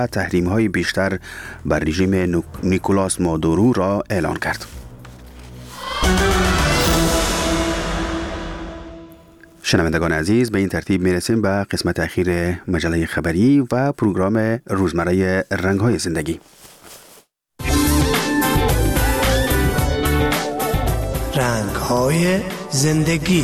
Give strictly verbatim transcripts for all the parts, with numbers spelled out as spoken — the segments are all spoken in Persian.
تحریم‌های بیشتر بر رژیم نیکولاس مادورو را اعلان کرد. شنوندگان عزیز، به این ترتیب میرسیم به قسمت اخیر مجله خبری و پروگرام روزمره رنگ‌های زندگی. رنگ‌های زندگی.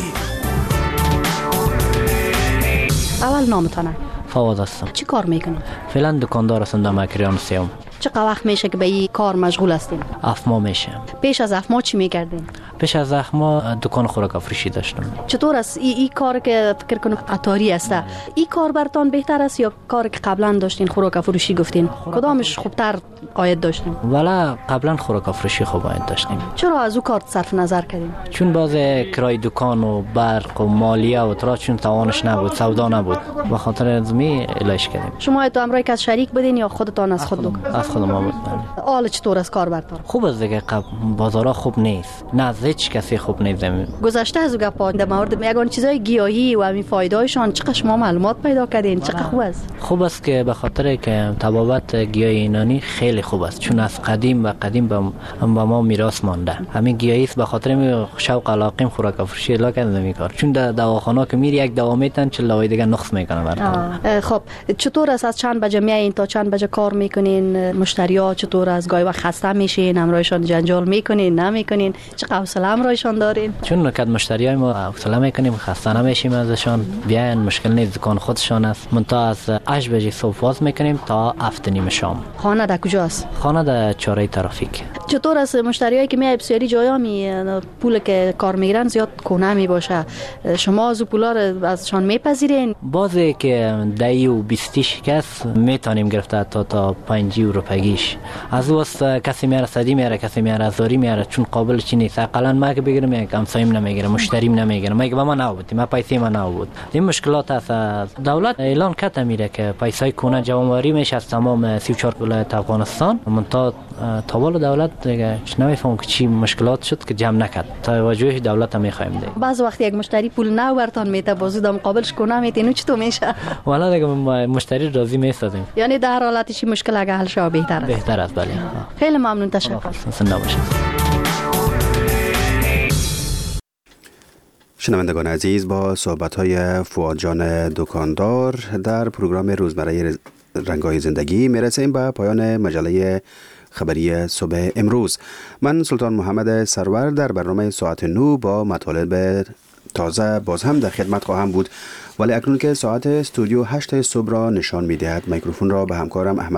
اول نامتانه؟ فواد هستم. چی کار میکنید؟ فعلا دکاندار هستم در مکریان سیام. چقدر وقت میشه که به این کار مشغول هستین؟ هفت ماه میشه. پیش از هفت ماه چی میکردین؟ پیش از هفت ماه دکان خوراک افروشی داشتم. چطور است این ای کار که فکر کنم عطاری است؟ این کار برتان بهتر است یا کاری که قبلا داشتین خوراک افروشی گفتین؟ کدامش خوبتر عاید داشتین؟ والا قبلا خوراک افروشی خوب عاید داشتیم. چرا از او کار صرف نظر کردین؟ چون باز کرای دکان و برق و مالیه و ترا چون توانش نبود، سودا نبود، به خاطر ازمی الایش کردیم. شما تو امرای کس شریک بدین یا خودتان از خود دکان؟ از خودم بود. حال چطور است کار برتان؟ خوب است دیگه، بازارا خوب نیست. نه از هیچ کسی خوب نیست. گذشته از گپا در مورد یگان چیزای گیاهی و همین فایده‌هایشان چقدر شما معلومات پیدا کردین؟ چقدر خوب است؟ خوب است که به خاطر که تبابت گیاه اینانی خیلی خوب است، چون از قدیم و قدیم به ما میراث مانده. همین گیاهی است، به خاطر می شوق علاقه خوراک افروشی الا کردن می کار. چون در دواخانه که میری یک دوا میتن چه لوای دیگه نقص میکنه برات. خب چطور است؟ از چند بجه میایین تا چند بجه کار میکنین؟ مشتری‌ها چطور است؟ گاهی وقت خسته میشین، امرایشان جنجال میکنین، نمیکنین؟ چه حوصله امرایشان دارین؟ چون نکات مشتریای ما حوصله میکنیم، خسته نمیشیم ازشان، بیاین مشکل نیست، دکان خودشان است. من تا از هشت بجه صبح باز میکنیم تا هفت نیم شام. خانه در کجاست؟ خانه در چهارراه ترافیک. چطور است مشتریایی که میای بسیاری جایا می پول که کار میگیرن زیاد کونه می باشه، شما از پولا رو ازشان میپذیرین؟ بازی که ده و بیست شکست میتونیم گرفته تا تا پنج یورو پگیش. از وست کسی میاره صدی میاره، کسی میاره هزاری میاره، چون قابل چی نیست. اقلا ما که بگیرم یک همسایم نمیگیره، مشتریم نمیگیره، مگه به ما نبود، ما پیسه ما نبود. این مشکلات است. دولت اعلان کرده میره که پیسای کونه جمع‌آوری میشه از تمام سی و چهار ولایت افغانستان. من تا تا بالا دولت دیگه نمیفهم که چی مشکلات شد که جمع نکرد. توجه دولت هم میخوایم دیگه. بعض وقت یک مشتری پول نه برتون میته، بازو در مقابلش کونه میتینو چطور میشه؟ والا دیگه مشتری راضی میستادیم. یعنی در حالتی چی مشکل اگه حل شه بهتر است. بهتر است بله. خیلی ممنون، تشکر. زنده باشید. شنوندگان عزیز، با صحبت‌های فواد جان دکاندار در پروگرام روزمره رنگ‌های زندگی میرسیم به پایان مجله خبری صبح امروز. من سلطان محمد سرور در برنامه ساعت نو با مطالب تازه باز هم در خدمت خواهم بود، ولی اکنون که ساعت استودیو هشت صبح را نشان می‌دهد، میکروفون را به همکارم احمد